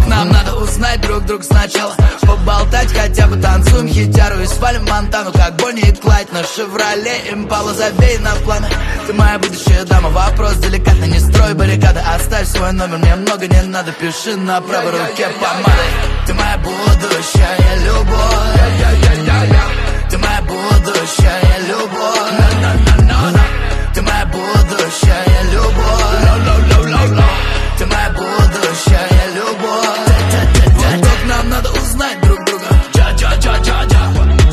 Нам надо узнать друг друга сначала, поболтать хотя бы, танцуем хитяру и свалим в Монтану, как Бонни и Клайд. На Шевроле Импала, забей на пламя. Ты моя будущая дама, вопрос деликатный, не строй баррикады. Оставь свой номер, мне много не надо, пиши на правой руке помадой. Ты моя будущая